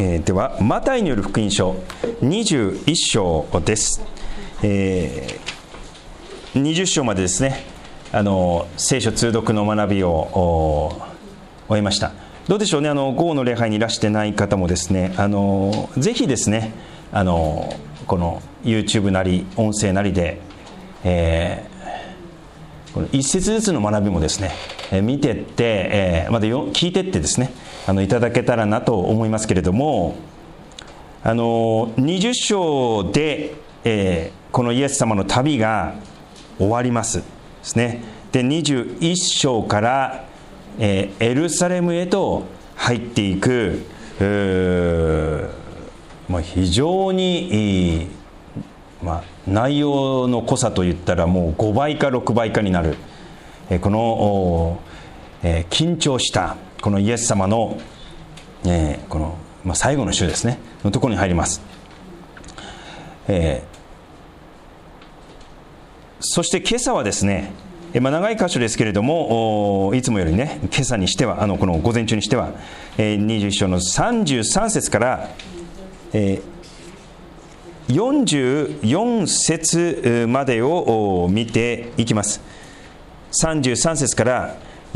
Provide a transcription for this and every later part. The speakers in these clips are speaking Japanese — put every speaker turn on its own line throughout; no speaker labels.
ではマタイによる福音書21章です。20章までですね、聖書通読の学びを終えました。どうでしょうね、午後の礼拝にいらしてない方もですね、ぜひですね、この YouTube なり音声なりで、この一節ずつの学びもですね、見てって、また聞いてってですね、いただけたらなと思いますけれども、20章で、このイエス様の旅が終わりますですね。で21章から、エルサレムへと入っていく、非常に内容の濃さといったらもう5倍か6倍かになる、この、緊張したこのイエス様の、この、最後の週ですねのところに入ります。そして今朝はですね、長い箇所ですけれども、いつもよりね今朝にしてはこの午前中にしては、21章の33節から、44節までを見ていきます。33節から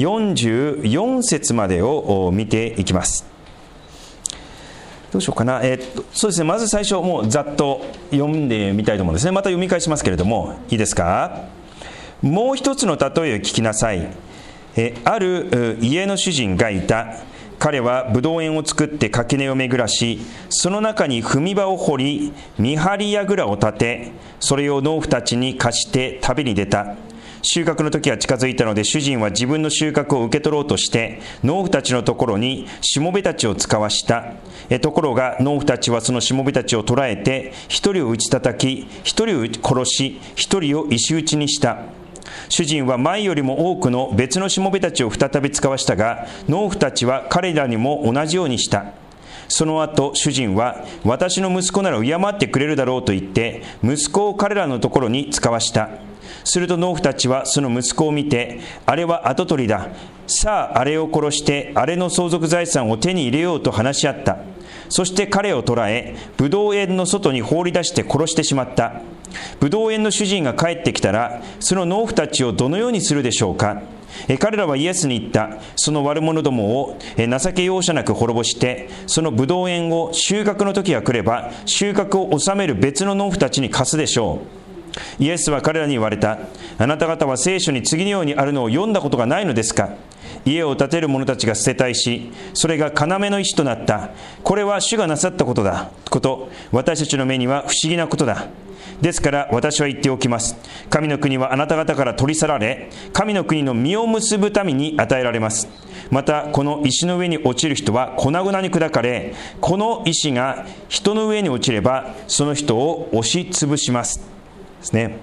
44節までを見ていきます。どうしようかな。そうですね、まず最初もうざっと読んでみたいと思うんですね。また読み返しますけれどもいいですか。もう一つの例えを聞きなさい。ある家の主人がいた。彼はブドウ園を作って垣根を巡らし、その中に踏み場を掘り、見張り櫓を建て、それを農夫たちに貸して旅に出た。収穫の時が近づいたので、主人は自分の収穫を受け取ろうとして農夫たちのところにしもべたちを使わした。ところが農夫たちはそのしもべたちを捕らえて、一人を打ち叩き、一人を殺し、一人を石打ちにした。主人は前よりも多くの別のしもべたちを再び使わしたが、農夫たちは彼らにも同じようにした。その後主人は、私の息子なら敬ってくれるだろうと言って息子を彼らのところに使わした。すると農夫たちはその息子を見て、あれは跡取りだ、さああれを殺してあれの相続財産を手に入れようと話し合った。そして彼を捕らえ、ブドウ園の外に放り出して殺してしまった。ブドウ園の主人が帰ってきたら、その農夫たちをどのようにするでしょうか。彼らはイエスに言った。その悪者どもを情け容赦なく滅ぼして、そのブドウ園を収穫の時が来れば収穫を収める別の農夫たちに貸すでしょう。イエスは彼らに言われた。あなた方は聖書に次のようにあるのを読んだことがないのですか。家を建てる者たちが捨てた石、それが要の石となった。これは主がなさったことだ。私たちの目には不思議なことだ。ですから私は言っておきます。神の国はあなた方から取り去られ、神の国の実を結ぶ民に与えられます。またこの石の上に落ちる人は粉々に砕かれ、この石が人の上に落ちればその人を押しつぶしますですね。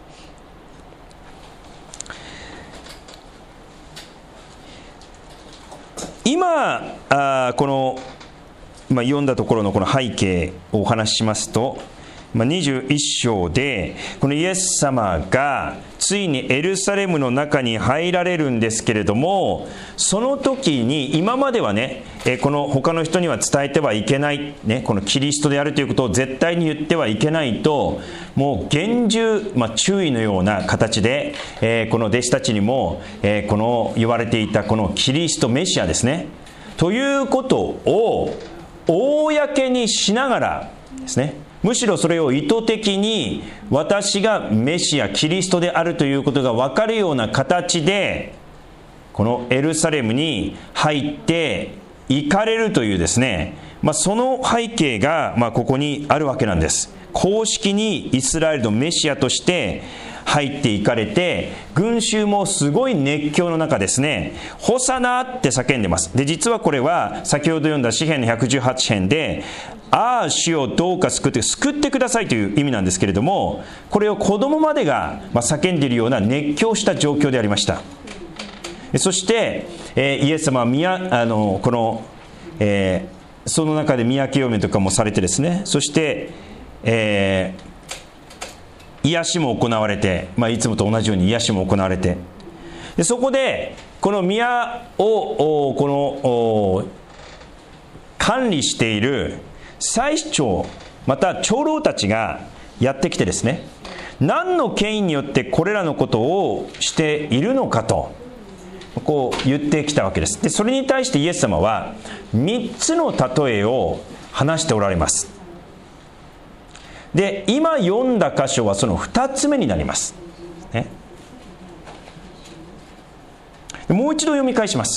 今この、読んだところのこの背景をお話ししますと、21章でこのイエス様がついにエルサレムの中に入られるんですけれども、その時に今まではね、この他の人には伝えてはいけない、このキリストであるということを絶対に言ってはいけないと、もう厳重、注意のような形で、この弟子たちにも、この言われていたこのキリストメシアですねということを公にしながらですね、むしろそれを意図的に私がメシアキリストであるということが分かるような形でこのエルサレムに入って行かれるというですね、その背景がここにあるわけなんです。公式にイスラエルのメシアとして入っていかれて、群衆もすごい熱狂の中ですね、ホサナって叫んでます。で実はこれは先ほど読んだ詩編の118編で、ああ主をどうか救ってくださいという意味なんですけれども、これを子供までが叫んでいるような熱狂した状況でありました。そして、イエス様はこの、その中で宮清めとかもされてですね、そして、癒しも行われて、いつもと同じように癒しも行われて、でそこでこの宮をこの管理している祭司長また長老たちがやってきてですね、何の権威によってこれらのことをしているのかとこう言ってきたわけです。でそれに対してイエス様は3つの例えを話しておられます。で今読んだ箇所はその2つ目になります、ね、もう一度読み返します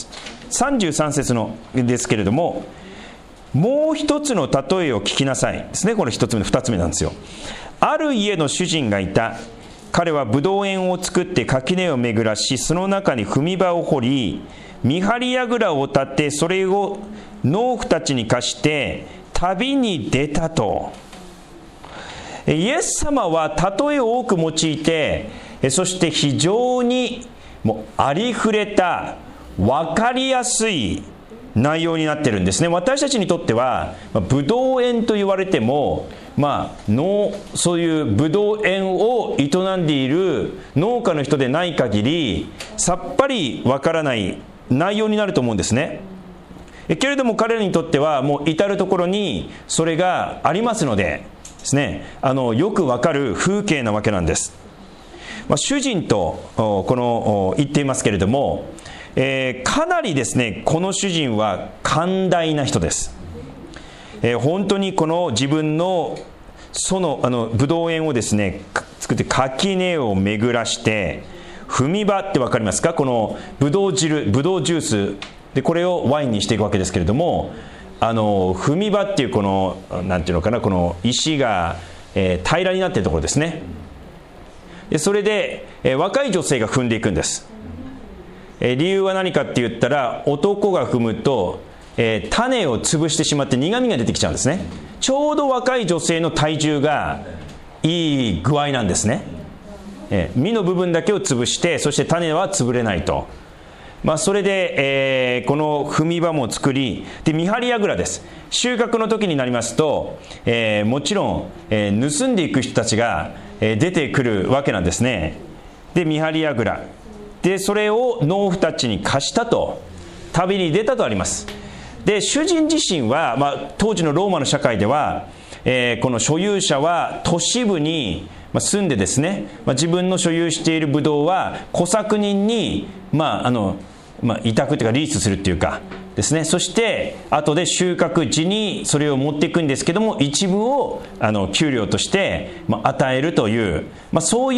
。33節のですけれども、もう一つの例えを聞きなさいですね。これ一つ目の2つ目なんですよ。ある家の主人がいた。彼はブドウ園を作って垣根を巡らし、その中に踏み場を掘り、見張り櫓を立て、それを農夫たちに貸して旅に出たと。イエス様は例えを多く用いて、そして非常にもうありふれた分かりやすい内容になってるんですね。私たちにとってはブドウ園と言われても、そういうブドウ園を営んでいる農家の人でない限りさっぱりわからない内容になると思うんですね。けれども彼らにとってはもう至るところにそれがありますのでですね、よくわかる風景なわけなんです。主人と言っていますけれども、かなりですねこの主人は寛大な人です。本当にこの自分のブドウ園をですね作って垣根を巡らして、踏み場って分かりますか？このブドウ汁、ブドウジュースでこれをワインにしていくわけですけれども、踏み場っていうこのなんていうのかな、この石が、平らになっているところですね。でそれで、若い女性が踏んでいくんです。理由は何かって言ったら、男が踏むと、種を潰してしまって苦みが出てきちゃうんですね。ちょうど若い女性の体重がいい具合なんですね。実の部分だけを潰して、そして種は潰れないと。それで、この踏み場も作り、で見張り櫓です。収穫の時になりますと、もちろん、盗んでいく人たちが、出てくるわけなんですね。で見張り櫓でそれを農夫たちに貸したと、旅に出たとあります。で主人自身は、当時のローマの社会では、この所有者は都市部に住んでですね、自分の所有しているブドウは小作人に委託というかリースするっていうかですね、そして後で収穫時にそれを持っていくんですけども、一部を給料として与えるという、そう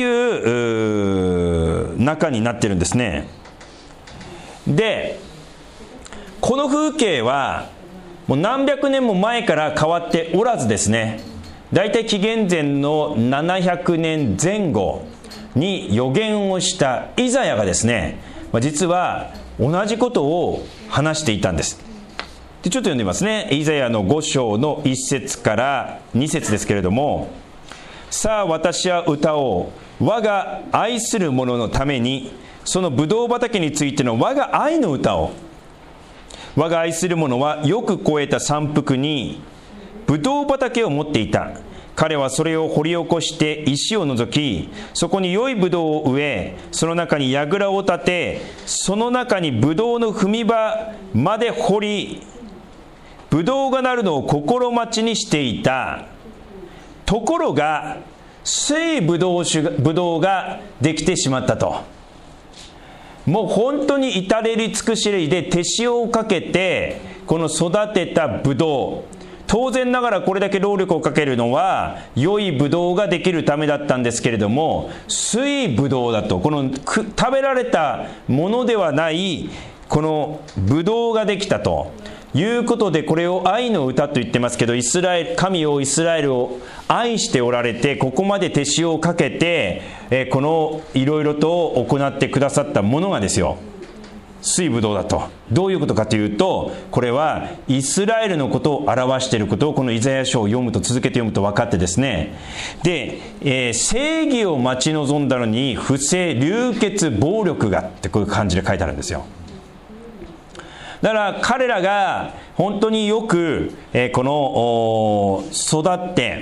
いう中になってるんですね。でこの風景はもう何百年も前から変わっておらずですね、だいたい紀元前の700年前後に預言をしたイザヤがですね、実は同じことを話していたんです。でちょっと読んでみますね。イザヤの5章の1節から2節ですけれども、さあ私は歌おう、我が愛する者のために、そのブドウ畑についての我が愛の歌を。我が愛する者はよく肥えた山腹にブドウ畑を持っていた。彼はそれを掘り起こして石を除き、そこに良いブドウを植え、その中に櫓を立て、その中にブドウの踏み場まで掘り、ブドウがなるのを心待ちにしていた。ところが水ブドウができてしまったと。もう本当に至れり尽くしりで手塩をかけてこの育てたブドウ、当然ながらこれだけ労力をかけるのは良いブドウができるためだったんですけれども、水ブドウだと、この食べられたものではないこのブドウができたということで、これを愛の歌と言ってますけど、神をイスラエルを愛しておられて、ここまで手塩をかけて、このいろいろと行ってくださったものがですよ、水ブドウだと。どういうことかというと、これはイスラエルのことを表していることをこのイザヤ書を読むと、続けて読むと分かってですね、で、正義を待ち望んだのに不正、流血、暴力がってこういう感じで書いてあるんですよ。だから彼らが本当によく、この育って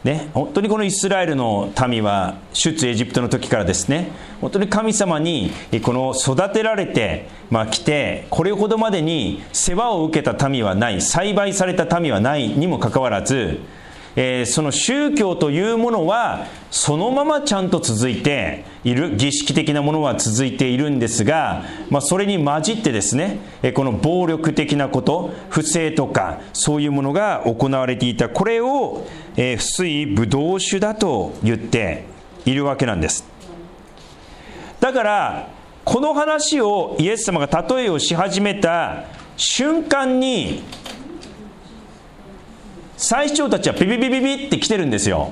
ね、本当にこのイスラエルの民は出エジプトの時からですね、本当に神様にこの育てられて、来て、これほどまでに世話を受けた民はない、栽培された民はないにもかかわらず、その宗教というものはそのままちゃんと続いている、儀式的なものは続いているんですが、それに混じってですね、この暴力的なこと、不正とかそういうものが行われていた。これを不水ブドウ酒だと言っているわけなんです。だからこの話をイエス様が例えをし始めた瞬間に、祭司長たちはビビビビビって来てるんですよ。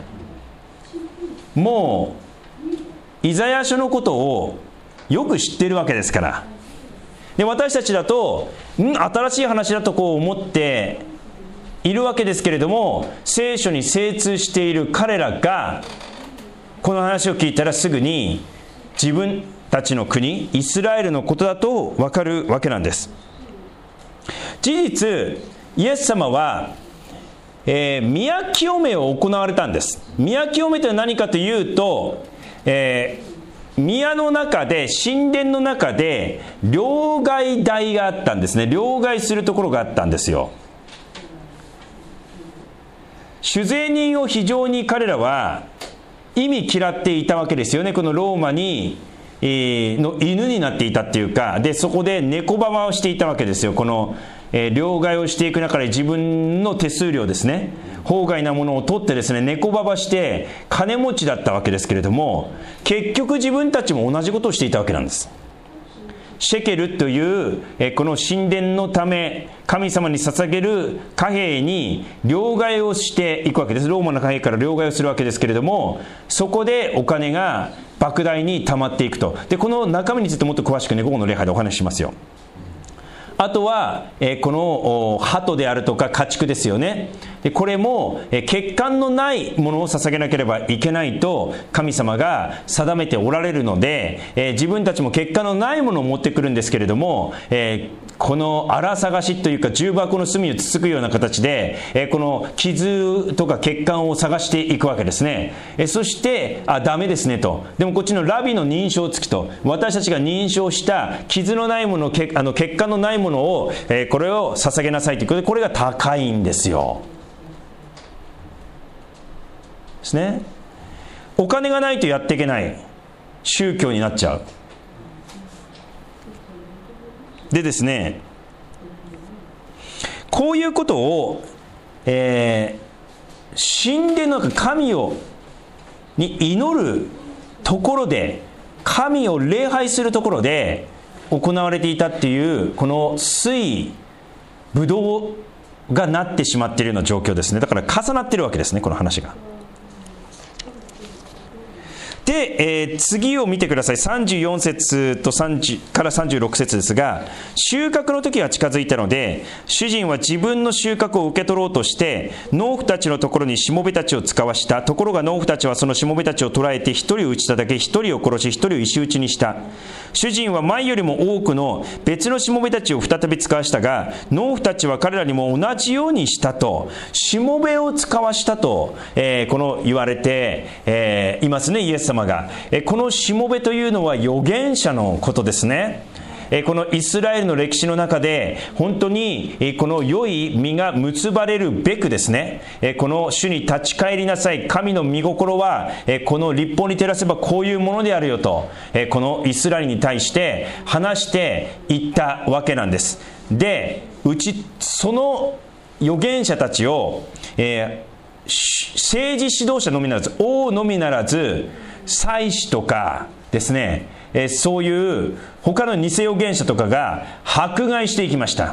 もうイザヤ書のことをよく知っているわけですから。で、私たちだと新しい話だとこう思っているわけですけれども、聖書に精通している彼らがこの話を聞いたらすぐに自分たちの国イスラエルのことだと分かるわけなんです。事実イエス様は宮清めを行われたんです。宮清めとは何かというと、宮の中で、神殿の中で両替台があったんですね。両替するところがあったんですよ。酒税人を非常に彼らは忌み嫌っていたわけですよね。このローマにの犬になっていたっていうか、でそこで猫ばばをしていたわけですよ。この両替をしていく中で自分の手数料ですね、法外なものを取ってですね、猫ばばして金持ちだったわけですけれども、結局自分たちも同じことをしていたわけなんです。シェケルというこの神殿のため神様に捧げる貨幣に両替をしていくわけです。ローマの貨幣から両替をするわけですけれども、そこでお金が莫大に溜まっていくと。でこの中身についてもっと詳しくね、午後の礼拝でお話ししますよ。あとはこの鳩であるとか家畜ですよね。でこれも欠陥のないものを捧げなければいけないと神様が定めておられるので、自分たちも欠陥のないものを持ってくるんですけれども、この荒探しというか重箱の隅をつつくような形でこの傷とか欠陥を探していくわけですね。そしてダメですねと。でもこっちのラビの認証付きと、私たちが認証した傷のないもの、欠陥のないものをこれを捧げなさいということで、これが高いんですよ。ですね。お金がないとやっていけない宗教になっちゃう。でですね、こういうことを、神殿の中、神に祈るところで、神を礼拝するところで行われていたっていう、この水ブドウがなってしまっているような状況ですね。だから重なっているわけですね、この話が。で、次を見てください。34節とから36節ですが、収穫の時が近づいたので、主人は自分の収穫を受け取ろうとして農夫たちのところにしもべたちを使わした。ところが農夫たちはそのしもべたちを捕らえて一人を打ち叩き、一人を殺し、一人を石打ちにした。主人は前よりも多くの別のしもべたちを再び使わしたが、農夫たちは彼らにも同じようにしたと。しもべを使わしたと、この言われて、いますね、イエス様が。このしもべというのは預言者のことですね。このイスラエルの歴史の中で本当にこの良い実が結ばれるべくですね、この主に立ち返りなさい、神の御心はこの律法に照らせばこういうものであるよと、このイスラエルに対して話していったわけなんです。で、その預言者たちを、政治指導者のみならず、王のみならず祭司とかですね、そういう他の偽預言者とかが迫害していきました。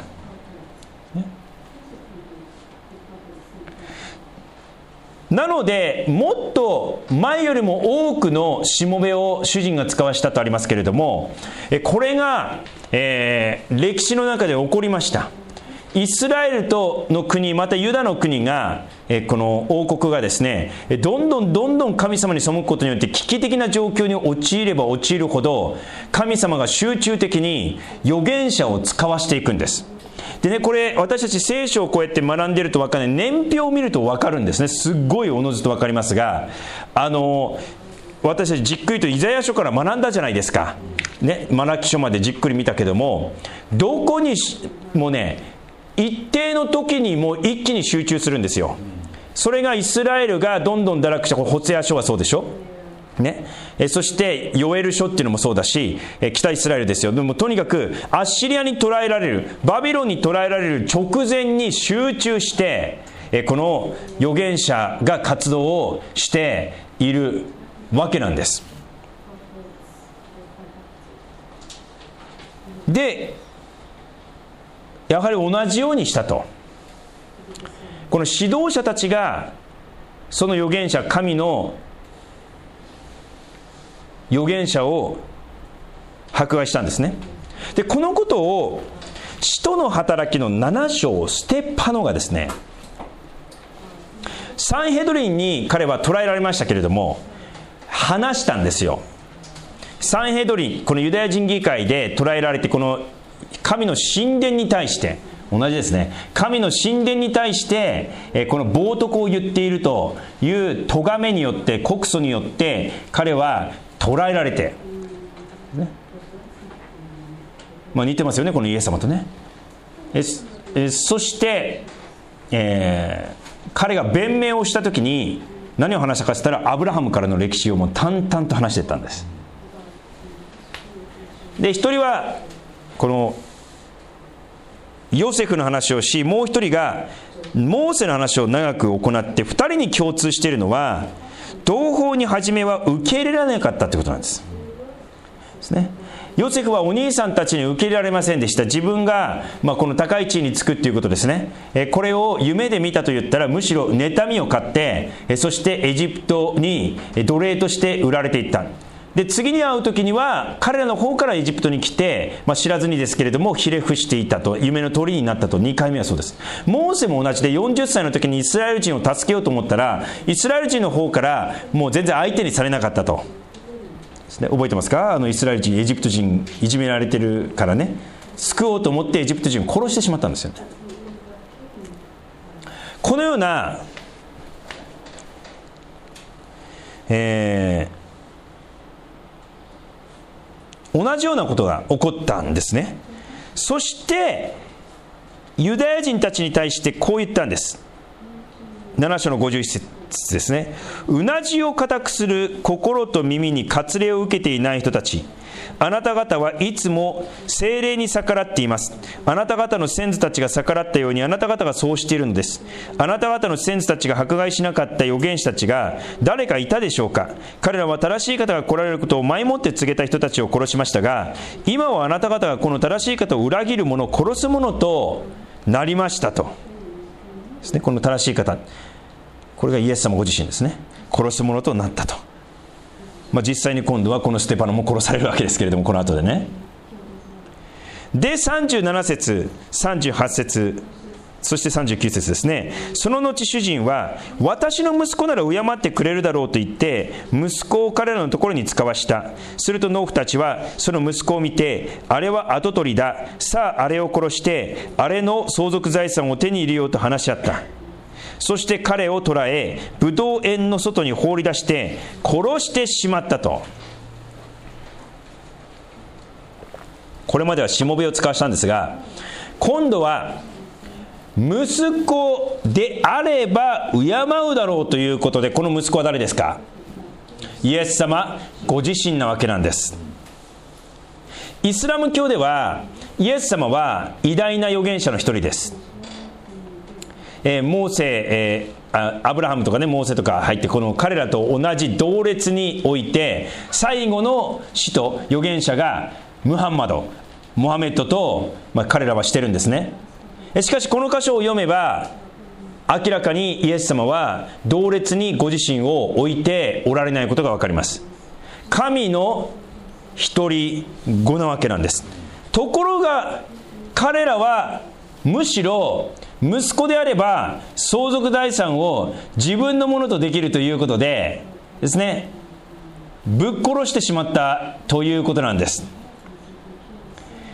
なのでもっと前よりも多くのしもべを主人が使わしたとありますけれども、これが、歴史の中で起こりました。イスラエルの国、またユダの国が、この王国がですね、どんどん神様に背くことによって危機的な状況に陥れば陥るほど、神様が集中的に預言者を使わしていくんです。 でね、これ私たち聖書をこうやって学んでいると分かる、年表を見ると分かるんですね。すっごいおのずと分かりますが、私たちじっくりとイザヤ書から学んだじゃないですか、ね、マラキ書までじっくり見たけども、どこにもね、一定の時にもう一気に集中するんですよ。それがイスラエルがどんどん堕落した、これホセア書はそうでしょ、ね、そしてヨエル書っていうのもそうだし、北イスラエルですよ。でもとにかくアッシリアに捕らえられる、バビロンに捕らえられる直前に集中して、この預言者が活動をしているわけなんです。でやはり同じようにしたと、この指導者たちがその預言者、神の預言者を迫害したんですね。でこのことを使徒の働きの7章、ステパノがですね、サンヘドリンに彼は捕らえられましたけれども話したんですよ。サンヘドリン、このユダヤ人議会で捕らえられて、この神の神殿に対して、同じですね、神の神殿に対してこの冒涜を言っているという咎めによって、告訴によって彼は捕らえられて、ね、似てますよね、このイエス様とね。そして、彼が弁明をしたときに何を話したかといったら、アブラハムからの歴史をもう淡々と話していったんです。で一人はこのヨセフの話をし、もう一人がモーセの話を長く行って、二人に共通しているのは、同胞に初めは受け入れられなかったということなんですね。ヨセフはお兄さんたちに受け入れられませんでした。自分が、この高い地位につくということですね。これを夢で見たと言ったら、むしろ妬みを買って、そしてエジプトに奴隷として売られていった。で次に会う時には彼らの方からエジプトに来て、知らずにですけれどもひれ伏していたと、夢の通りになったと。2回目はそうです。モーセも同じで、40歳の時にイスラエル人を助けようと思ったら、イスラエル人の方からもう全然相手にされなかったとですね。覚えてますか？イスラエル人、エジプト人いじめられてるからね、救おうと思ってエジプト人を殺してしまったんですよね。このような、同じようなことが起こったんですね。そしてユダヤ人たちに対してこう言ったんです。7章の51節ですね。うなじを固くする心と耳に割礼を受けていない人たち、あなた方はいつも聖霊に逆らっています。あなた方の先祖たちが逆らったように、あなた方がそうしているのです。あなた方の先祖たちが迫害しなかった預言者たちが誰かいたでしょうか。彼らは正しい方が来られることを前もって告げた人たちを殺しましたが、今はあなた方がこの正しい方を裏切る者、殺す者となりましたとですね。この正しい方、これがイエス様ご自身ですね。殺す者となったと。実際に今度はこのステパノも殺されるわけですけれども、この後でね。で37節38節そして39節ですね。その後主人は、私の息子なら敬ってくれるだろうと言って息子を彼らのところに使わした。すると農夫たちはその息子を見て、あれは跡取りだ、さああれを殺してあれの相続財産を手に入れようと話し合った。そして彼を捕らえ、ブドウ園の外に放り出して殺してしまったと。これまではしもべを使わしたんですが、今度は息子であれば敬うだろうということで、この息子は誰ですか？イエス様ご自身なわけなんです。イスラム教ではイエス様は偉大な預言者の一人です。モーセ、アブラハムとかね、モーセとか入って、この彼らと同じ同列において最後の使徒預言者がモハメッドと、彼らはしてるんですね。しかしこの箇所を読めば明らかにイエス様は同列にご自身を置いておられないことが分かります。神の一人子なわけなんです。ところが彼らはむしろ息子であれば相続財産を自分のものとできるということでですね、ぶっ殺してしまったということなんです。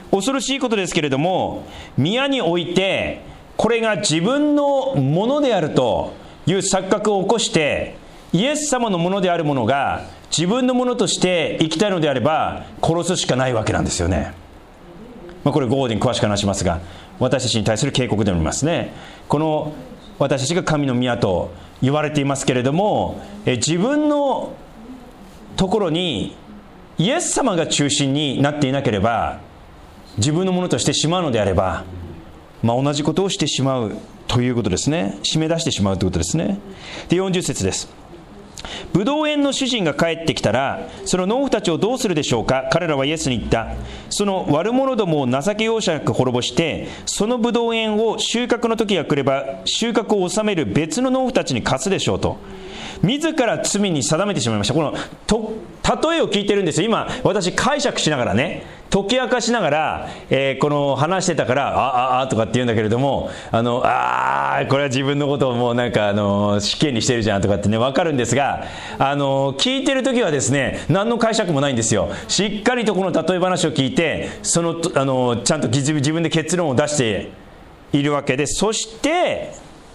恐ろしいことですけれども、宮においてこれが自分のものであるという錯覚を起こして、イエス様のものであるものが自分のものとして生きたいのであれば殺すしかないわけなんですよね。これゴーディン詳しく話しますが、私たちに対する警告でもありますね。この私たちが神の宮と言われていますけれども、自分のところにイエス様が中心になっていなければ、自分のものとしてしまうのであれば、同じことをしてしまうということですね。締め出してしまうということですね。で、40節です。ブドウ園の主人が帰ってきたら、その農夫たちをどうするでしょうか。彼らはイエスに言った。その悪者どもを情け容赦なく滅ぼして、そのブドウ園を収穫の時が来れば収穫を収める別の農夫たちに貸すでしょうと、自ら罪に定めてしまいました。この例えを聞いてるんですよ。今私解釈しながらね、解き明かしながら、この話してたからとかって言うんだけれども、これは自分のことをもうなんか死刑にしてるじゃんとかってね、分かるんですが、聞いてる時はですね、何の解釈もないんですよ。しっかりとこの例え話を聞いて、ちゃんと自分で結論を出しているわけで、そして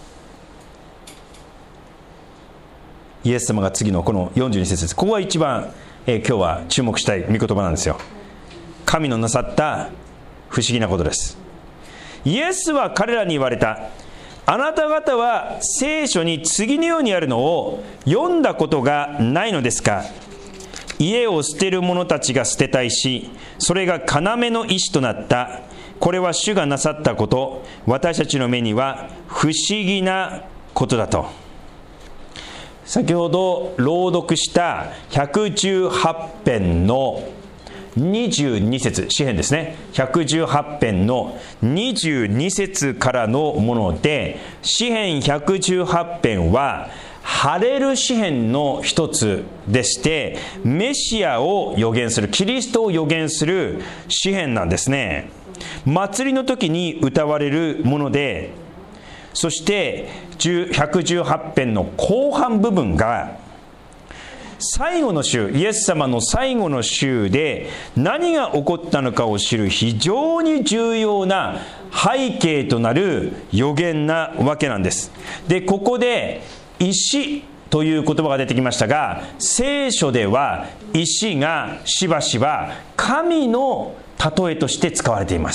イエス様が次のこの42節です。ここが一番、今日は注目したい御言葉なんですよ。神のなさった不思議なことです。イエスは彼らに言われた。あなた方は聖書に次のようにあるのを読んだことがないのですか。家を捨てる者たちが捨てたいし、それが要の石となった。これは主がなさったこと、私たちの目には不思議なことだと。先ほど朗読した118編の22節、詩編ですね。118編の22節からのもので、詩編118編はハレル詩編の一つでして、メシアを予言する、キリストを予言する詩編なんですね。祭りの時に歌われるもので、そして118編の後半部分が最後の週、イエス様の最後の週で何が起こったのかを知る非常に重要な背景となる予言なわけなんです。で、ここで石という言葉が出てきましたが、聖書では石がしばしば神の例えとして使われています。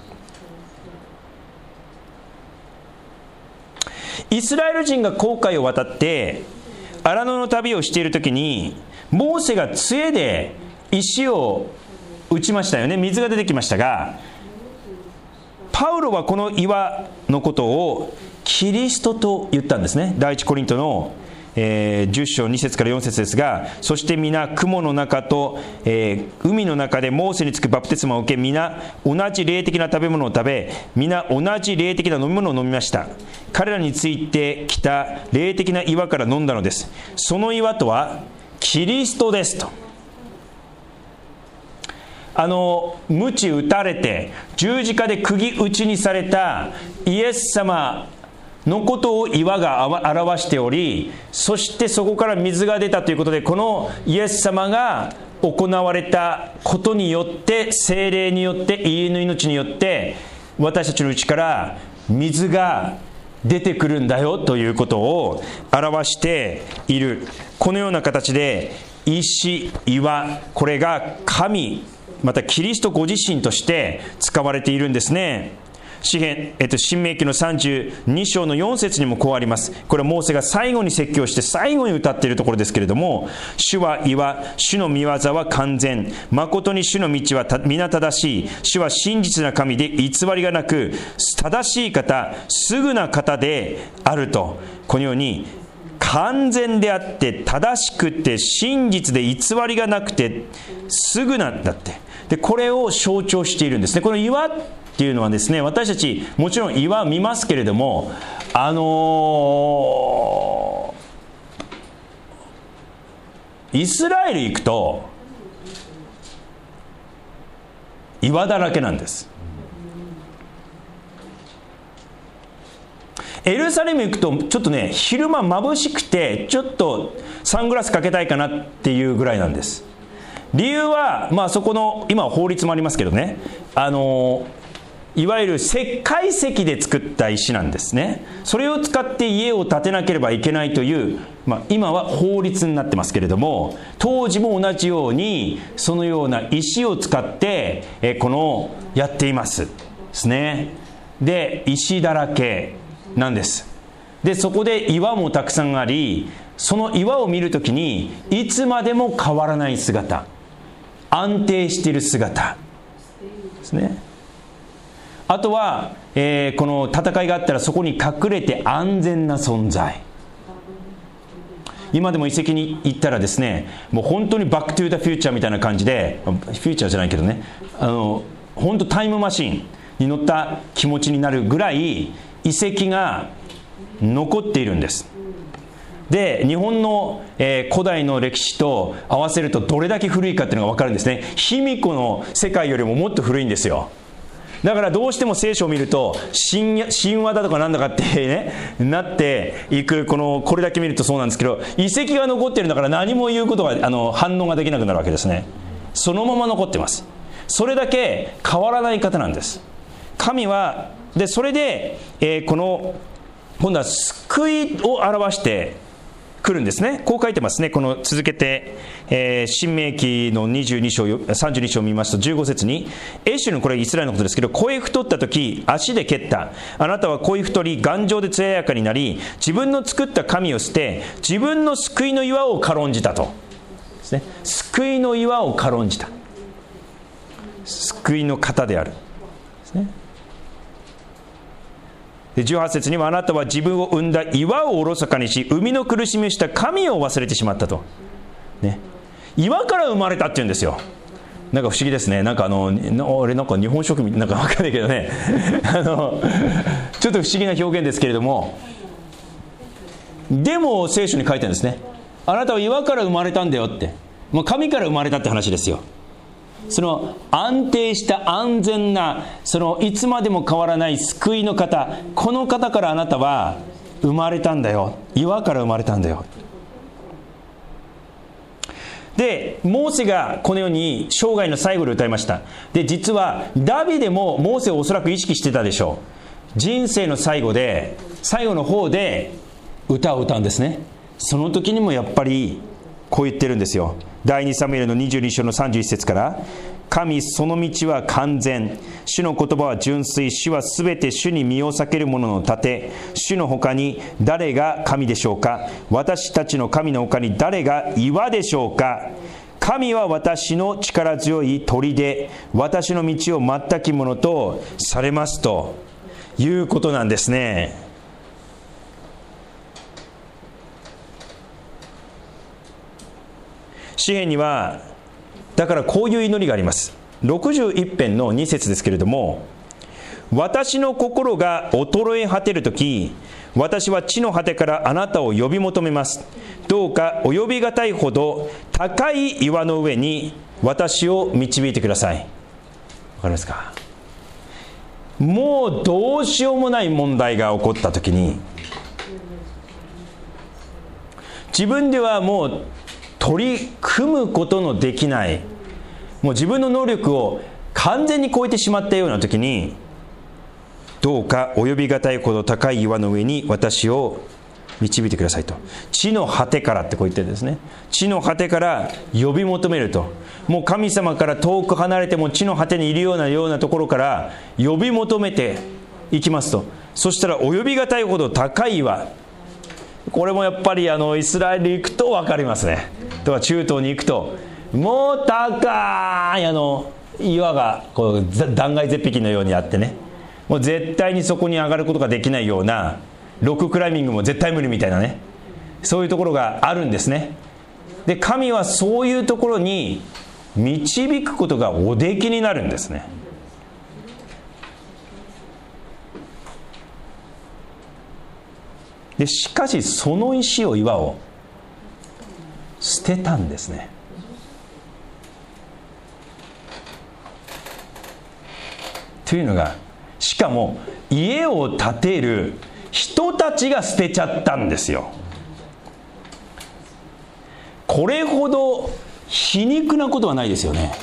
イスラエル人が紅海を渡って荒野の旅をしているときに、モーセが杖で石を打ちましたよね。水が出てきましたが、パウロはこの岩のことをキリストと言ったんですね。第一コリントの10章2節から4節ですが、そして皆雲の中と、海の中でモーセにつくバプテスマを受け、皆同じ霊的な食べ物を食べ、皆同じ霊的な飲み物を飲みました。彼らについてきた霊的な岩から飲んだのです。その岩とはキリストですと。鞭打たれて十字架で釘打ちにされたイエス様のことを岩が表しており、そしてそこから水が出たということで、このイエス様が行われたことによって、聖霊によって、永遠の命によって私たちのうちから水が出てくるんだよということを表している。このような形で石、岩、これが神、またキリストご自身として使われているんですね。新明記の32章の4節にもこうあります。これはモーセが最後に説教して最後に歌っているところですけれども、主は岩、主の御業は完全、誠に主の道は皆正しい、主は真実な神で偽りがなく、正しい方、すぐな方であると。このように完全であって正しくて真実で偽りがなくてすぐなんだって。で、これを象徴しているんですね。この岩っていうのはですね、私たちもちろん岩見ますけれども、イスラエル行くと岩だらけなんです。エルサレム行くとちょっとね、昼間眩しくてちょっとサングラスかけたいかなっていうぐらいなんです。 理由は、そこの今は法律もありますけどね、いわゆる石灰石で作った石なんですね。それを使って家を建てなければいけないという、今は法律になってますけれども、当時も同じようにそのような石を使ってやっていますですね。で、石だらけなんです。で、そこで岩もたくさんあり、その岩を見るときにいつまでも変わらない姿、安定している姿ですね。あとは、この戦いがあったらそこに隠れて安全な存在。今でも遺跡に行ったらですね、もう本当にバックトゥーザフューチャーみたいな感じで、フューチャーじゃないけどね、本当タイムマシンに乗った気持ちになるぐらい遺跡が残っているんです。で、日本の、古代の歴史と合わせるとどれだけ古いかっていうのが分かるんですね。卑弥呼の世界よりももっと古いんですよ。だからどうしても聖書を見ると神話だとかなんだかってねなっていく、これだけ見るとそうなんですけど、遺跡が残っているんだから何も言うことが反応ができなくなるわけですね。そのまま残ってます。それだけ変わらない方なんです。神はで、それで、今度は救いを表して来るんですね。こう書いてますね。続けて、申命記の32章32章を見ますと15節に、エシュの、これイスラエルのことですけど、肥え太った時足で蹴った。あなたは肥え太り頑丈で艶やかになり、自分の作った神を捨て自分の救いの岩を軽んじたとですね。救いの岩を軽んじた、救いの方であるですね。で、18節には、あなたは自分を生んだ岩をおろそかにし、生みの苦しみをした神を忘れてしまったと、ね、岩から生まれたっていうんですよ。なんか不思議ですね。なんか俺なんか日本食なんか分かんないけどねちょっと不思議な表現ですけれども、でも聖書に書いてあるんですね。あなたは岩から生まれたんだよって、神から生まれたって話ですよ。その安定した安全な、いつまでも変わらない救いの方、この方からあなたは生まれたんだよ。岩から生まれたんだよ。で、モーセがこのように生涯の最後で歌いました。で、実はダビデもモーセをおそらく意識してたでしょう。人生の最後の方で歌を歌うんですね。その時にもやっぱりこう言ってるんですよ。第2サムエルの22章の31節から、神その道は完全、主の言葉は純粋、主はすべて主に身を避ける者の盾、主の他に誰が神でしょうか。私たちの神の他に誰が岩でしょうか。神は私の力強い砦、私の道を全き者とされますということなんですね。詩篇にはだからこういう祈りがあります。61編の2節ですけれども、私の心が衰え果てるとき、私は地の果てからあなたを呼び求めます。どうか及びがたいほど高い岩の上に私を導いてください。わかりますか。もうどうしようもない問題が起こったときに、自分ではもう取り組むことのできない、もう自分の能力を完全に超えてしまったような時に、どうか及びがたいほど高い岩の上に私を導いてくださいと。地の果てからってこう言ってるんですね。地の果てから呼び求めると、もう神様から遠く離れても地の果てにいるようなところから呼び求めていきますと、そしたら及びがたいほど高い岩、これもやっぱりイスラエルに行くと分かりますね。とか中東に行くと、もう高い岩がこう断崖絶壁のようにあってね、もう絶対にそこに上がることができないような、ロッククライミングも絶対無理みたいなね、そういうところがあるんですね。で、神はそういうところに導くことがおできになるんですね。でしかしその石を、岩を捨てたんですね。というのが、しかも家を建てる人たちが捨てちゃったんですよ。これほど皮肉なことはないですよね。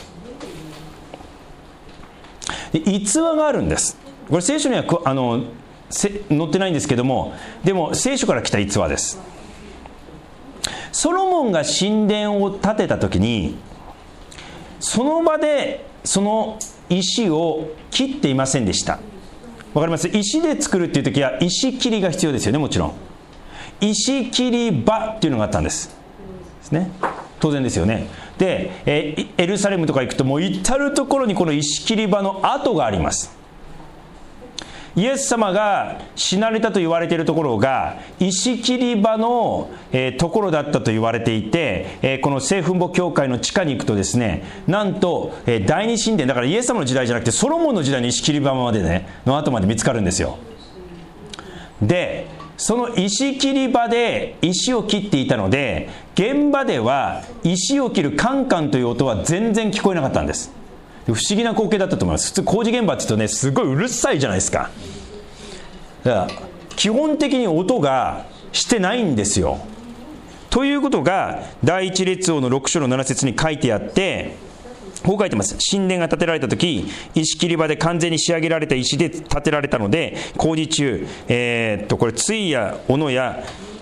逸話があるんです。これ聖書には載ってないんですけども、でも聖書から来た逸話です。ソロモンが神殿を建てた時に、その場でその石を切っていませんでした。わかります？石で作るっていう時は石切りが必要ですよね。もちろん石切り場っていうのがあったんですね。当然ですよね。で、エルサレムとか行くともう至る所にこの石切り場の跡があります。イエス様が死なれたと言われているところが石切り場の、ところだったと言われていて、この聖墳墓教会の地下に行くとですね、なんと、第二神殿だからイエス様の時代じゃなくてソロモンの時代の石切り場までねの跡まで見つかるんですよ。でその石切り場で石を切っていたので、現場では石を切るカンカンという音は全然聞こえなかったんです。不思議な光景だったと思います。普通工事現場って言うとね、すごいうるさいじゃないですか。だから基本的に音がしてないんですよ。ということが第一列王の6章の7節に書いてあって、こう書いてます。神殿が建てられた時、石切り場で完全に仕上げられた石で建てられたので、工事中、これ対や斧や、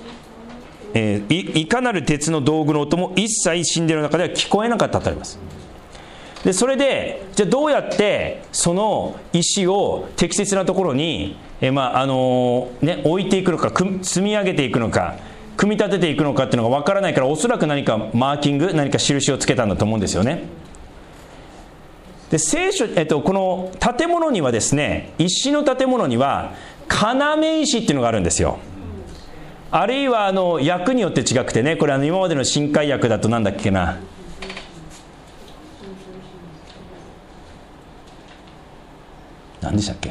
いかなる鉄の道具の音も一切神殿の中では聞こえなかったとあります。でそれでじゃあどうやってその石を適切なところに、置いていくのか、積み上げていくのか、組み立てていくのかっていうのが分からないから、おそらく何かマーキング、何か印をつけたんだと思うんですよね。で聖書、この建物にはですね、石の建物には要石っていうのがあるんですよ。あるいは訳によって違くてね、これ今までの新海訳だとなんだっけな、何でしたっけ、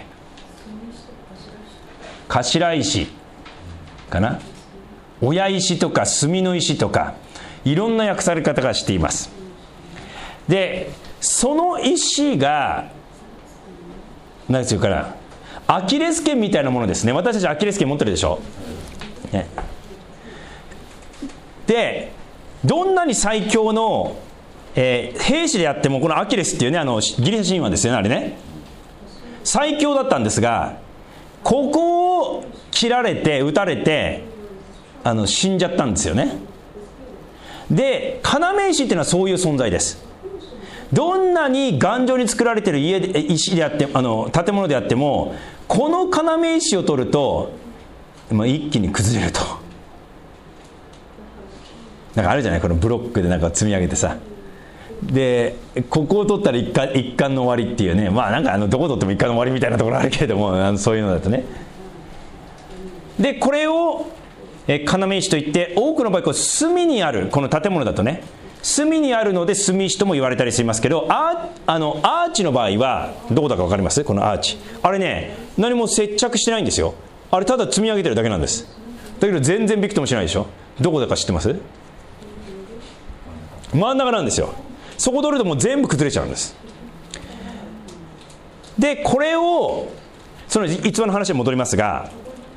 頭石かな、親石とか墨の石とかいろんな訳され方がしています。でその石が何ですかな、アキレス腱みたいなものですね。私たちアキレス腱持ってるでしょ、ね、でどんなに最強の、兵士であっても、このアキレスっていうね、ギリシャ神話ですよね、あれね、最強だったんですが、ここを切られて撃たれて死んじゃったんですよね。で要石っていうのはそういう存在です。どんなに頑丈に作られている石であって建物であっても、この要石を取ると、一気に崩れると。なんかあるじゃない、このブロックでなんか積み上げてさ、でここを取ったら一貫の終わりっていうね、なんかどこ取っても一貫の終わりみたいなところあるけれども、そういうのだとね。でこれを要石といって、多くの場合隅にあるこの建物だとね、隅にあるので隅石とも言われたりしますけど、アーチの場合はどこだか分かります？このアーチ、あれね、何も接着してないんですよ。あれただ積み上げてるだけなんです。だけど全然びくともしないでしょ。どこだか知ってます？真ん中なんですよ。そこ取るともう全部崩れちゃうんです。でこれを、その逸話の話に戻りますが、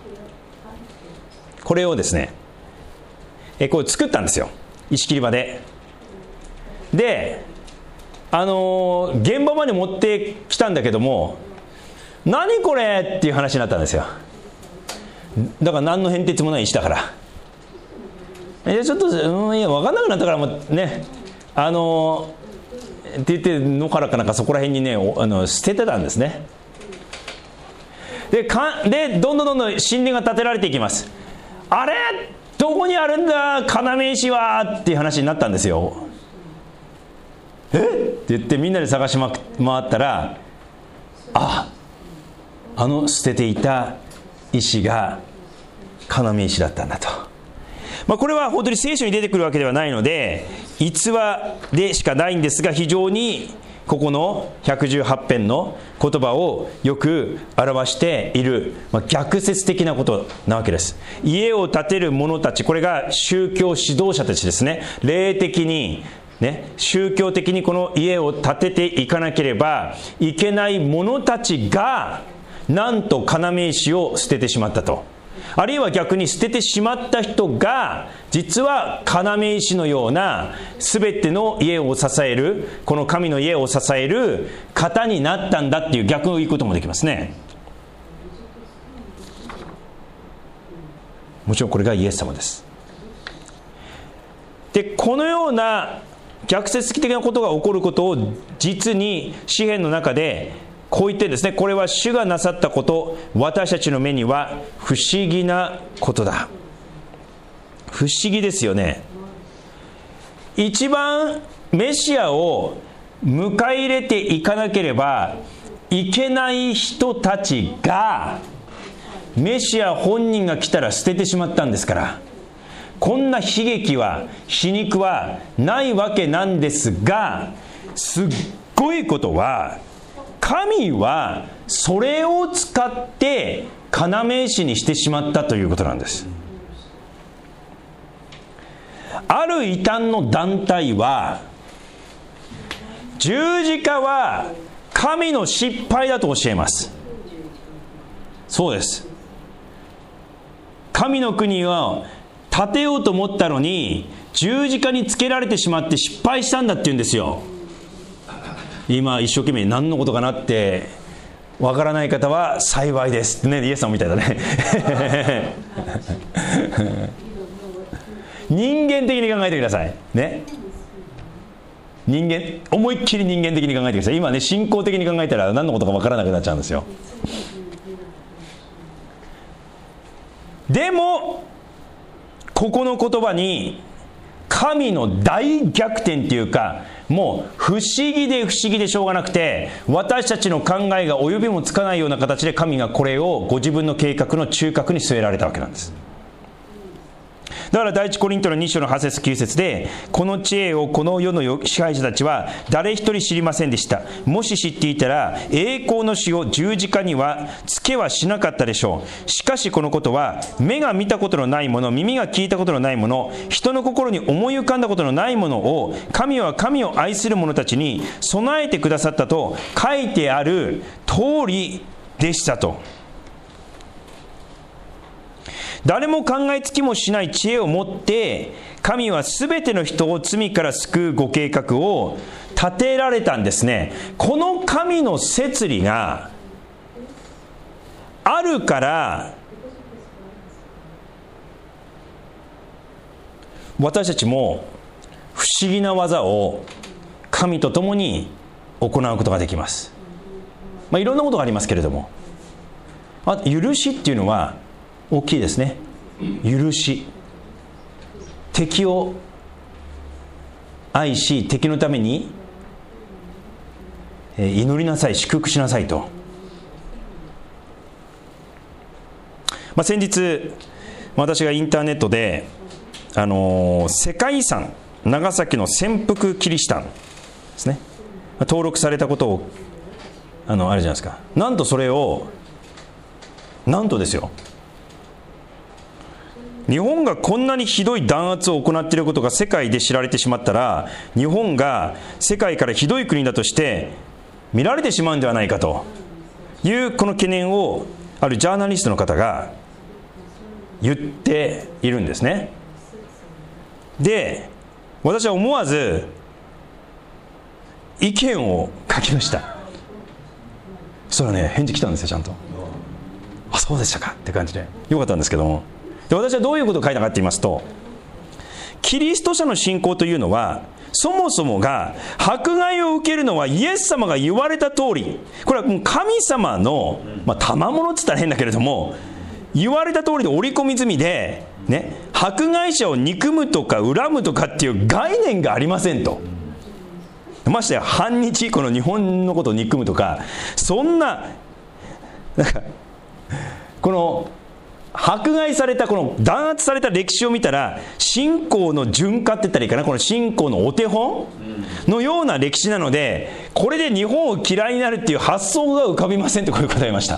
これをですね、これ作ったんですよ、石切り場で。で現場まで持ってきたんだけども、何これっていう話になったんですよ。だから何の変哲もない石だから、ちょっと、いや分かんなくなったから、もうね、って言って野原かなんかそこら辺にね捨ててたんですね。でどんどん神殿が建てられていきます。あれどこにあるんだ要石はっていう話になったんですよ。って言ってみんなで探し回ったら、捨てていた石が要石だったんだと。これは本当に聖書に出てくるわけではないので逸話でしかないんですが、非常にここの118編の言葉をよく表している、逆説的なことなわけです。家を建てる者たち、これが宗教指導者たちですね。霊的に宗教的にこの家を建てていかなければいけない者たちが、なんと要石を捨ててしまったと。 あるいは逆に捨ててしまった人が実は要石のような全ての家を支える、この神の家を支える方になったんだっていう逆を言うこともできますね。もちろんこれがイエス様です。でこのような逆説的なことが起こることを実に詩編の中でこう言ってるんですね。これは主がなさったこと、私たちの目には不思議なことだ。不思議ですよね。一番メシアを迎え入れていかなければいけない人たちが、メシア本人が来たら捨ててしまったんですから、こんな悲劇は皮肉はないわけなんですが、すっごいことは神はそれを使って要石にしてしまったということなんです。ある異端の団体は十字架は神の失敗だと教えます。そうです。神の国を建てようと思ったのに十字架につけられてしまって失敗したんだって言うんですよ。今一生懸命何のことかなってわからない方は幸いですね。イエスさんみたいだね人間的に考えてくださいね。人間、思いっきり人間的に考えてください。今ね、信仰的に考えたら何のことかわからなくなっちゃうんですよ。でもここの言葉に神の大逆転っていうか、もう不思議で不思議でしょうがなくて、私たちの考えが及びもつかないような形で神がこれをご自分の計画の中核に据えられたわけなんです。だから第一コリントの2章の8節9節で、この知恵をこの世の支配者たちは誰一人知りませんでした。もし知っていたら栄光の死を十字架にはつけはしなかったでしょう。しかしこのことは目が見たことのないもの、耳が聞いたことのないもの、人の心に思い浮かんだことのないものを神は神を愛する者たちに備えてくださったと書いてある通りでしたと。誰も考えつきもしない知恵を持って神はすべての人を罪から救うご計画を立てられたんですね。この神の摂理があるから私たちも不思議な技を神と共に行うことができます。いろんなことがありますけれども、許しっていうのは大きいですね。許し、敵を愛し敵のために祈りなさい、祝福しなさいと。先日私がインターネットで世界遺産長崎の潜伏キリシタンですね、登録されたことをあるじゃないですか。なんとそれをなんとですよ、日本がこんなにひどい弾圧を行っていることが世界で知られてしまったら、日本が世界からひどい国だとして見られてしまうんではないかというこの懸念をあるジャーナリストの方が言っているんですね。で、私は思わず意見を書きました。そしたらね、返事来たんですよ、ちゃんと。あ、そうでしたかって感じでよかったんですけども、で私はどういうことを書いたかと言いますと、キリスト者の信仰というのはそもそもが迫害を受けるのはイエス様が言われた通り、これはもう神様の、賜物って言ったら変だけれども、言われた通りで織り込み済みで、ね、迫害者を憎むとか恨むとかっていう概念がありませんと。ましてや反日、この日本のことを憎むとか、そんな、この迫害された、この弾圧された歴史を見たら、信仰の順化って言ったらいいかな、この信仰のお手本のような歴史なので、これで日本を嫌いになるっていう発想が浮かびませんと、こういう答えました。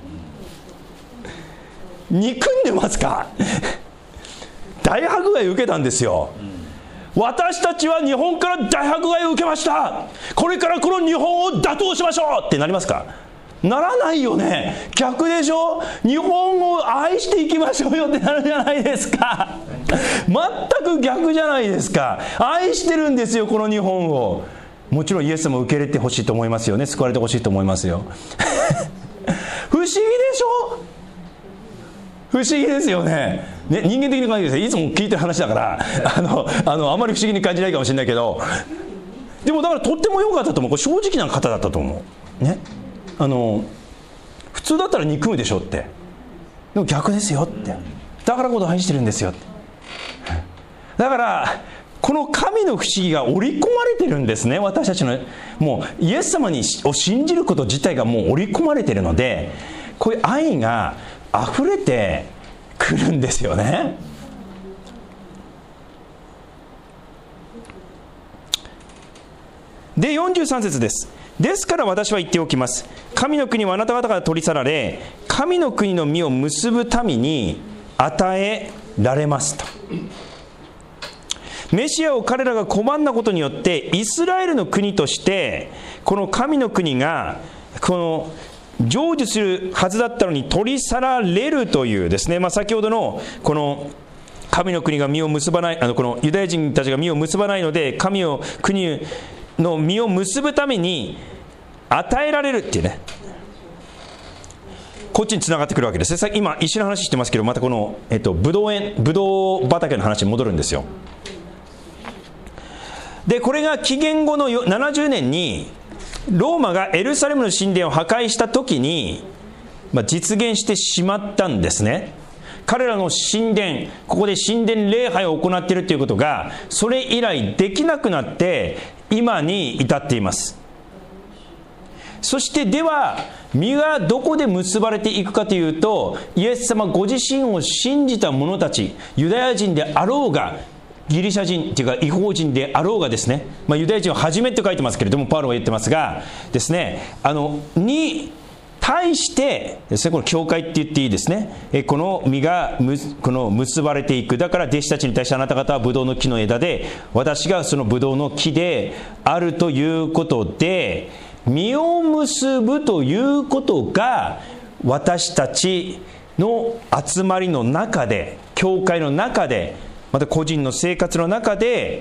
憎んでますか大迫害を受けたんですよ。私たちは日本から大迫害を受けました、これからこの日本を打倒しましょうってなりますか？ ならないよね。逆でしょ。日本語を愛していきましょうよってなるじゃないですか。全く逆じゃないですか。愛してるんですよ、この日本を。もちろんイエス様を受け入れてほしいと思いますよね。救われてほしいと思いますよ。不思議でしょ。不思議ですよね。人間的な感じですよ。いつも聞いてる話だからあまり不思議に感じないかもしれないけど、でもだからとっても良かったと思う。これ正直な方だったと思うね。普通だったら憎むでしょって。でも逆ですよって。だからこそ愛してるんですよって。だからこの神の不思議が織り込まれてるんですね。私たちのもうイエス様を信じること自体がもう織り込まれてるので、こういう愛が溢れてくるんですよね。で43節です。ですから私は言っておきます。神の国はあなた方が取り去られ、神の国の実を結ぶ民に与えられますと。メシアを彼らが拒んだことによって、イスラエルの国としてこの神の国がこの成就するはずだったのに取り去られるというですね、先ほどのこの神の国が実を結ばない、このユダヤ人たちが実を結ばないので、神の国の実を結ぶために与えられるっていうね、こっちに繋がってくるわけです。今石の話してますけど、またこのブドウ畑の話に戻るんですよ。でこれが紀元後の70年にローマがエルサレムの神殿を破壊した時に、実現してしまったんですね。彼らの神殿、ここで神殿礼拝を行っているということがそれ以来できなくなって今に至っています。そしてでは実がどこで結ばれていくかというと、イエス様ご自身を信じた者たち、ユダヤ人であろうがギリシャ人というか異邦人であろうがですね、ユダヤ人をはじめって書いてますけれども、パウロは言ってますがですね、に対してですね、この教会って言っていいですね、この実がこの結ばれていく。だから弟子たちに対して、あなた方はブドウの木の枝で、私がそのブドウの木であるということで、実を結ぶということが私たちの集まりの中で、教会の中で、また個人の生活の中で、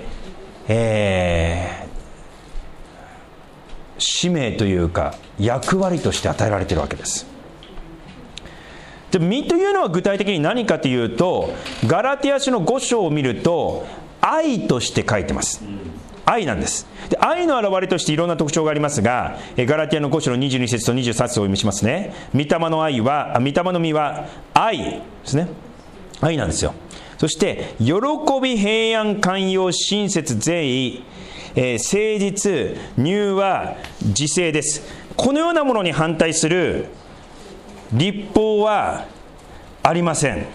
使命というか役割として与えられているわけです。で、実というのは具体的に何かというと、ガラティア書の5章を見ると愛として書いてます。愛なんです。で、愛の表れとしていろんな特徴がありますが、ガラティアの5章の22節と23節をお読みしますね。御霊の実は愛ですね。愛なんですよ。そして喜び、平安、寛容、親切、善意、誠実、柔和、自制です。このようなものに反対する律法はありません。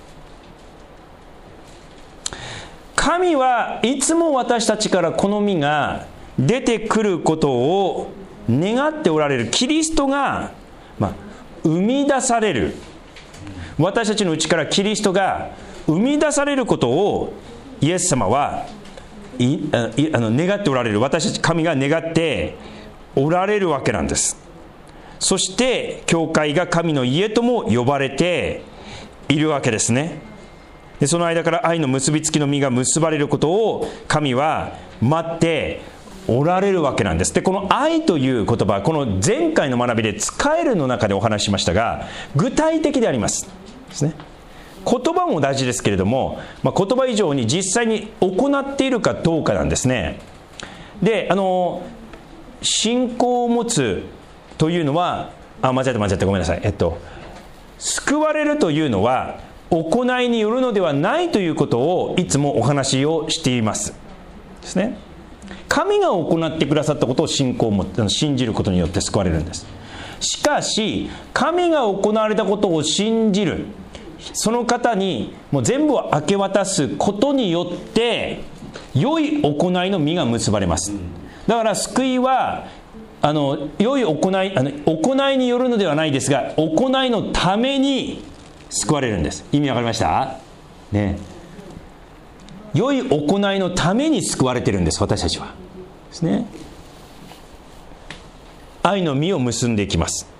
神はいつも私たちからこの実が出てくることを願っておられる。キリストが、生み出される、私たちのうちからキリストが生み出されることをイエス様は願っておられる。私たち神が願っておられるわけなんです。そして教会が神の家とも呼ばれているわけですね。でその間から愛の結びつきの実が結ばれることを神は待っておられるわけなんです。でこの愛という言葉、この前回の学びで使えるの中でお話ししましたが、具体的でありますですね。言葉も大事ですけれども、言葉以上に実際に行っているかどうかなんですね。で信仰を持つというのは間違ってごめんなさい。救われるというのは行いによるのではないということをいつもお話をしていますですね。神が行ってくださったことを信じることによって救われるんです。しかし神が行われたことを信じる、その方にもう全部を明け渡すことによって良い行いの実が結ばれます。だから救いは良い行いによるのではないですが、行いのために救われるんです。意味わかりましたね。良い行いのために救われてるんです、私たちはですね。愛の実を結んでいきます。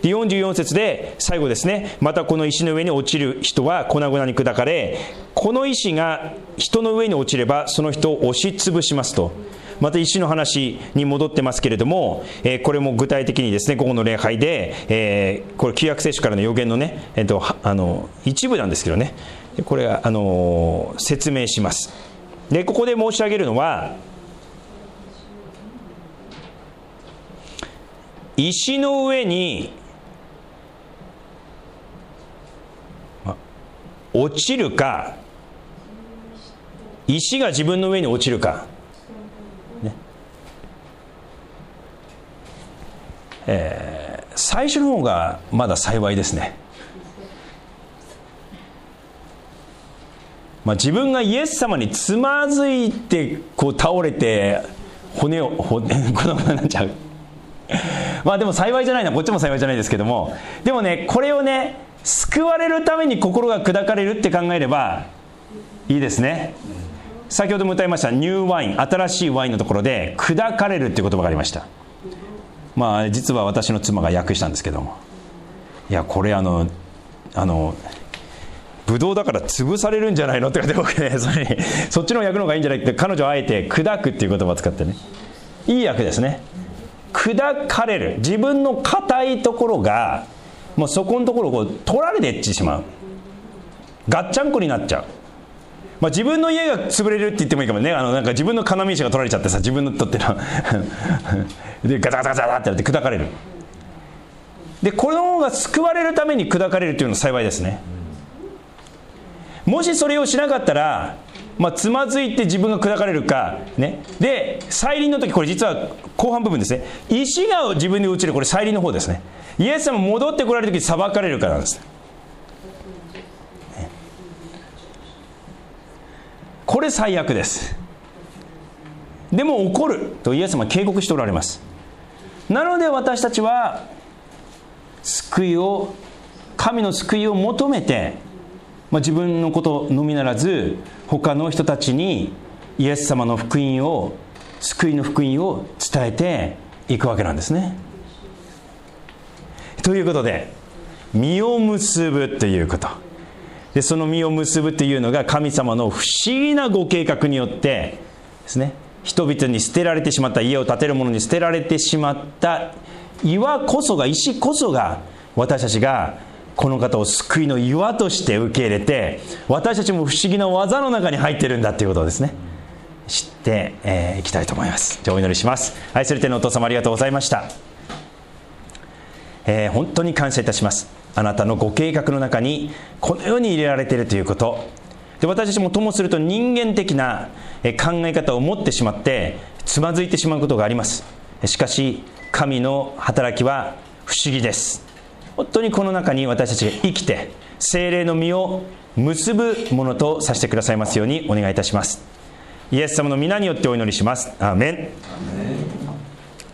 で44節で最後ですね、またこの石の上に落ちる人は粉々に砕かれ、この石が人の上に落ちればその人を押しつぶしますと。また石の話に戻ってますけれども、これも具体的にですね、午後の礼拝で、これ旧約聖書からの予言のね、一部なんですけどね、これは説明します。でここで申し上げるのは、石の上に落ちるか、石が自分の上に落ちるか、最初の方がまだ幸いですね。自分がイエス様につまずいてこう倒れて骨を粉々になっちゃうでも幸いじゃないな、こっちも幸いじゃないですけども、でもね、これをね、救われるために心が砕かれるって考えればいいですね。先ほども歌いましたニューワイン、新しいワインのところで砕かれるっていう言葉がありました。実は私の妻が訳したんですけども、いやこれブドウだから潰されるんじゃないのって言って、僕ね、そっちの訳の方がいいんじゃないって、彼女はあえて砕くっていう言葉を使ってね、いい訳ですね。砕かれる、自分の硬いところがもうそこのところを取られていってしまう、ガッチャンコになっちゃう。自分の家が潰れるって言ってもいいかもね。なんか自分の要石が取られちゃってさ、自分のとってのでガタガタガタってやって砕かれる。でこの方が救われるために砕かれるというのは幸いですね。もしそれをしなかったら、つまずいて自分が砕かれるか、ね、で再臨の時、これ実は後半部分ですね、石が自分に落ちる、これ再臨の方ですね。イエス様戻ってこられる時に裁かれるからなんです。これ最悪です。でも起こるとイエス様は警告しておられます。なので私たちは救いを、神の救いを求めて、自分のことのみならず他の人たちにイエス様の福音を、救いの福音を伝えていくわけなんですね。ということで、実を結ぶということで、その実を結ぶというのが神様の不思議なご計画によってですね、人々に捨てられてしまった、家を建てる者に捨てられてしまった岩こそが、石こそが、私たちがこの方を救いの岩として受け入れて、私たちも不思議な技の中に入っているんだということをですね、知っていきたいと思います。じゃあお祈りします。愛する天のお父様、ありがとうございました。本当に感謝いたします。あなたのご計画の中にこのように入れられているということで、私たちもともすると人間的な考え方を持ってしまってつまずいてしまうことがあります。しかし神の働きは不思議です。本当にこの中に私たちが生きて聖霊の実を結ぶものとさせてくださいますようにお願いいたします。イエス様の皆によってお祈りします。アーメン。